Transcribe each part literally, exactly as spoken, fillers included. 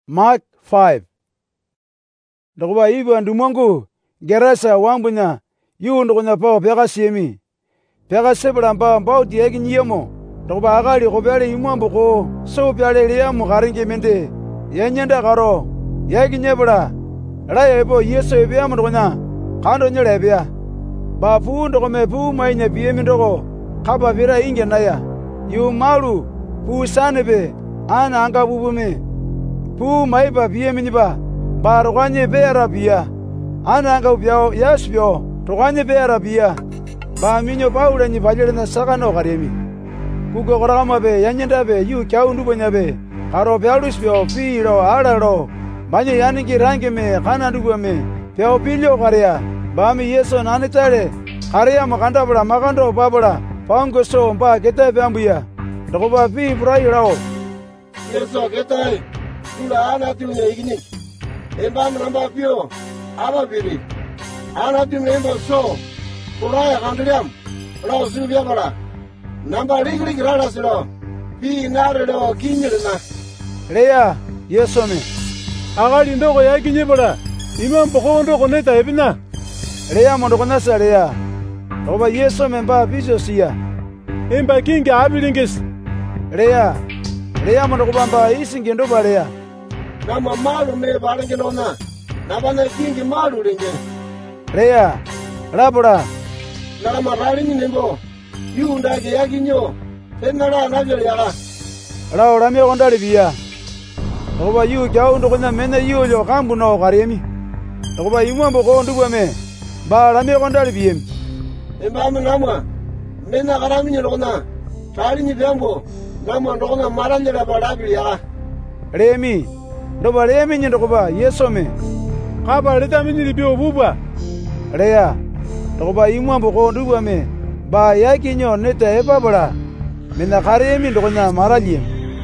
Mark five. Ndokuba ibu andumongu gerasa wambunya yu ndokunya pao peka siemi. Peka sebra mba mbao diegi nyemo. Ndokuba agali kopyale imwambu ko so pyale liamu karingi mente. Yanyenda karo yegi nyebra. Raya ebo yeso ebiamu ndokunya kando nyele ebia. Ba pu ndokome pu mainya biemi ndoko kaba vira inge naya. Yu malu pu sanebe ana anga bubume. Pu maiba biemi niba. Ba roganye beara bia. Ana anga ubiao yasbio roganye beara bia. Ba minyo paula ni valere na sakano karemi. Kuko korama be yanyenda be yu kyau ndubonya be. Karo bialusbio piro araro. Manye yaningi rangi me kana ndubo me. Peo pilio karea. Ba mi yeso nani tare. Karea makanda bra makando babra. Pango so mba kete bambuya. Ndokuba pi burai rao. Yeso kete. Tula ana tunya igini. Embam namba pio. Aba biri. Ana tunya embo so. Kuraya kandriam. Rao subia bala. Namba ligri grada silo. Pi nare lo kinyirna. Leya yeso me. Agali ndoko ya kinyibara. Imam poko ndoko neta ebina. Leya mondoko nasa leya. Ndokuba yeso me mba biso siya. Emba kingi abilingis. Leya. Leya mondoko mba isingi ndoba leya. Nama malu me balingi nona. Nabana kingi malu lingi. Leya. Labura. Nama ralingi nembo. Yu ndage yagi nyo. Tenara najali yala. Lao ramyo kondali biya. Ndokuba yu kyau ndokunya mene yu yo kambu no karemi. Ndokuba imwambo ko ndubo me. Ba ramyo kondali biyem. Embamu namwa. Mena karami nyolona. Ralingi byambo. Namwa ndokona maranyela balabili yala. Remi. Ndoba remi ndokuba yeso me. Kaba leta mini libyo bubwa. Leya. Ndokuba imwambo ko ndubo me. Ba yaki nyo neta ebabara. Mena karemi ndokunya maraliem.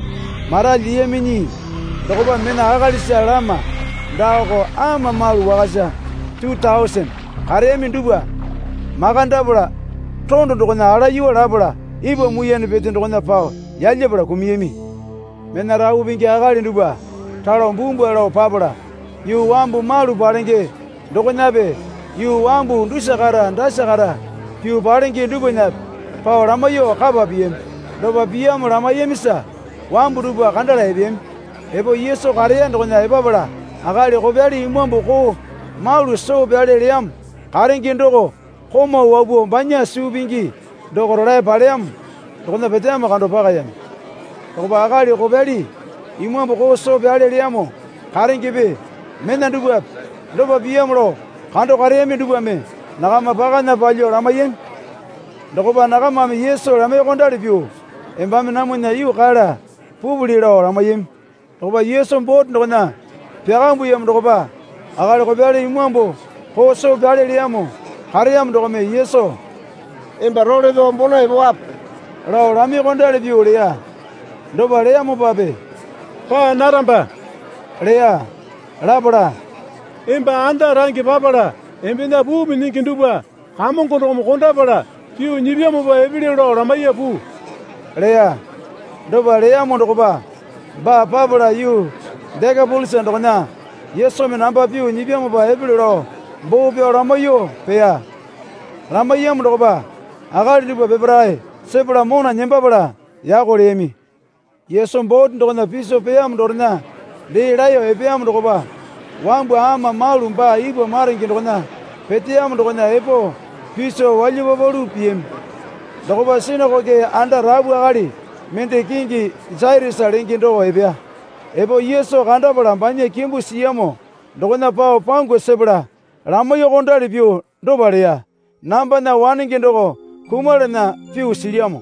Maraliem ni. Ndokuba mena agalisa rama. Ndako ama malu wakasha. two thousand. Karemi nduba. Makanda bura. Tondo ndokunya ala yu labura. Ibo muyeni bete ndokunya pao. Yaje bura kumiyemi. Mena rawu bingi agali nduba. Taro mbumbu ala pabura. Yu wambu malu barenge. Ndokunya be. Yu wambu ndusakara ndasakara. Yu barenge nduba nyap. Pao ramayo kaba biem. Ndoba biam ramayemisa. Wambu nduba kandala ebiem. Ebo yeso karea ndokunya ebabura. Agali kobyali imwambu ko. Malu so byali liam. Karenge ndoko. Koma wabu banya subingi. Ndoko rorai paleam. Ndokunya betema kando pakayam. Ndokuba agali kobyali. Imwambo ko so byali liamo. Karenge be. Mena nduba. Ndoba biamro. Kando kareme nduba me. Nakama pakanya palyo ramayem. Ndokuba nakama me yeso ramayo kondali byo. Embame namunya yu kara. Pubuliro ramayem. Ndokuba yeso mbot ndokunya. Pyagambu yam ndokuba. Agali kobyali imwambo. Ko so byali liamo. Kariyam ndokome yeso. Emba role do mbona ebo ap. Rao rami kondali byo leya. Ndoba leya mubabe. Pa naramba. Leya. Labura. Emba anda rangi babara. Embina bu miningi nduba. Hamongo ndo mkonda bara. Yu nyibia muba ebili ro ramaya bu. Leya. Ndoba leya mondokoba. Ba babura yu. Dega bulsa ndokonya. Yeso me namba biu nyibia muba ebili ro. Bo byo ramayo peya. Ramaya mondokoba. Agali nduba bebrai. Sebra mona nyemba bara. Yago lemi. Yeso mbot ndokonya piso peya mdornya. De rayo epeya mondokoba. Wambu ama malu mba ibo maringi ndokonya. Petia mondokonya epo. Piso wali babaru piem. Ndokoba sino koke anda rabu agali. Mente kingi zairi saringi ndoko epeya. Epo yeso kanda bara mbanye kimbu siyamo. Ndokonya pao pango sebra. Ramayo kondali pio ndoba leya. Namba na waningi ndoko. Kumare na piu siyamo.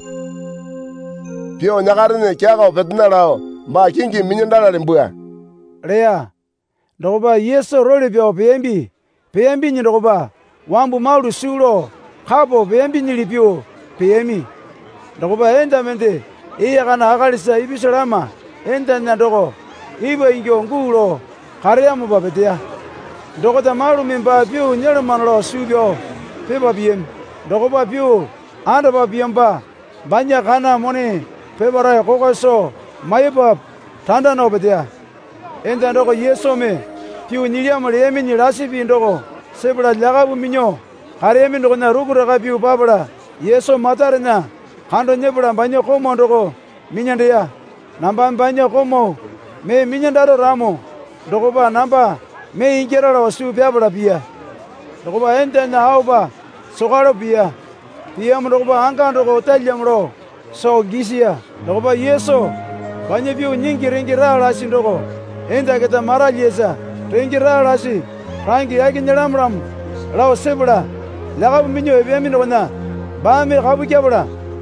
Pio nyakarine kiaga betina lao. Ma kingi minyandala limbuya. Leya. Ndokoba yeso role pio pembi. Pembi ndokoba. Wambu malu sulo. Kabo pembi nilipio. Pemi. Ndokoba enda mente. Iya kana agalisa ibisolama. Enda nyandoko. Ibo ingyo ngulo. Karea mubabetea. Ndokota malu mimba pio nyelo manolo subio. Peba biem. Ndokoba pio. Anda ba biemba. Banya kana mone. Pebara kokoso. Mayebab. Tanda no betea. enda ndoko Yesu me piu niliam lemi ni rasipi ndoko sebra lagabu minyo karemi ndoko na rugura ka piu babra Yesu matarnya kando nyebra banyo komo ndoko minyandeya namba banyo komo me minyandaro ramo ndoko ba namba me ingera ro su babra bia ndoko ba enda na hauba sogaro bia bia ndoko ba anga ndoko talyamro so gisia ndoko ba Yesu banyo piu nyingi ringi ra ndoko enda kita mara liesa ringi ra rasi rangi yaki nyaramram lao sebra lagabu minyo ebiami ndoko na ba me gabu kyabra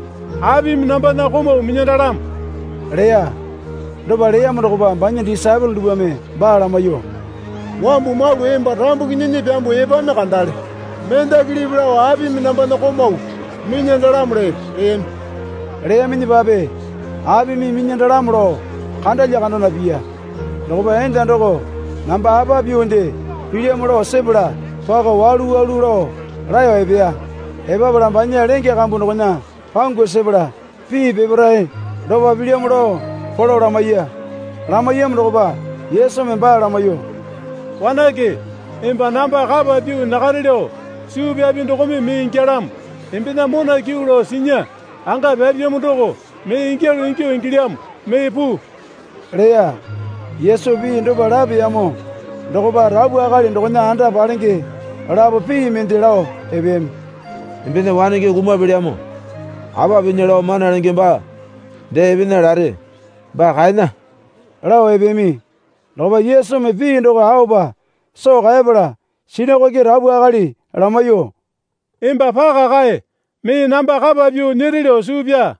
abi namba na komo minyandaram Rea doba rea ndoko ba banya disciple duba me ba la mayo wambu malu emba rambu kinyenye byambu eba me kandale menda kilibra wa abi namba na komo minyandaram re em rea mini babe abi mi minyandaram ro kanda ya kando na bia ndoko ba enda ndoko namba aba bionde pile mro sebra fago walu walu ro rayo ebia eba bra banya renge kambu ndoko na pango sebra pi bebrai doba pile mro folo ramaya ramaya ndoko ba Yesu me ba ramayo wanake emba namba gaba biu nagarelo siubia bindoko me mingeram embina mona kiulo sinya anga bebye mundoko me ingelo ingelo ingiliam me pu rea Yesu bi ndoba rabi amo ndoko ba rabu agali ndoko na anda balenge rabu pi mendelao ebem embina wanike kuma biliamo aba binyelo mana renge ba de bina rare ba gaina lao ebemi ndoko ba Yesu me bi ndoko hauba so gaebra sine ko ke rabu agali ramayo emba phaga gae me namba gaba biu nirilo subia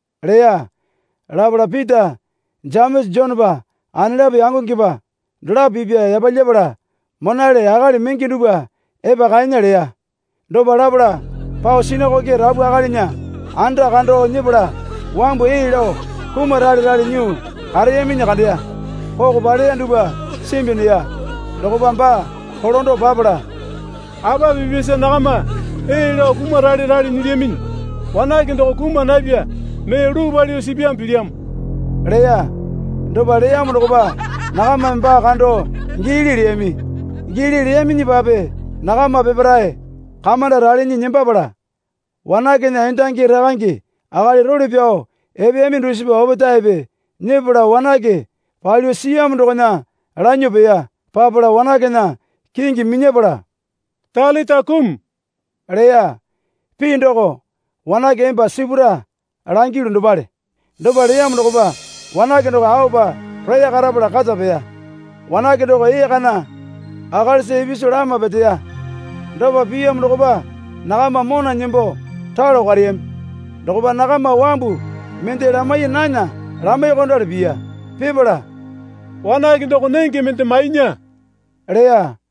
rea rabra Peter James John ba anira be yango kiba dra bibia yabalyebra monale agali mengi duba eba gaina rea do barabra pao sine ko ke rabu agali nya anda kando nyebra wambo ilo kumarali rali nyu areyemi nya kandia ko bare nduba simbini ya do bamba horondo babra aba bibise nakama ilo kumarali rali nyemin wanake ndo kuma nabia me rubali sibiam biliam rea ndo barea mndo ba nakama mba kando ngili lemi ngili lemi ni babe nakama bebrae kamanda rali ni nyemba bra wanake na endangi ragangi agali roli bio ebemi ndusibe obotaibe nyebra wanake palio siam ndo na ranyo beya pabra wanake na kingi minyebra talita kum rea pindoko wanake emba sibura rangi ndo bale ndo barea mndo ba wanake ndo hauba raya karabra kaza beya wanake ndo ye kana agal se biso rama beteya ndo ba biyam ndo ba nakama mona nyembo talo gariem ndo ba nakama wambu mente ramai nanya ramai kondo biya pibra wanake ndo nenge mente mainya rea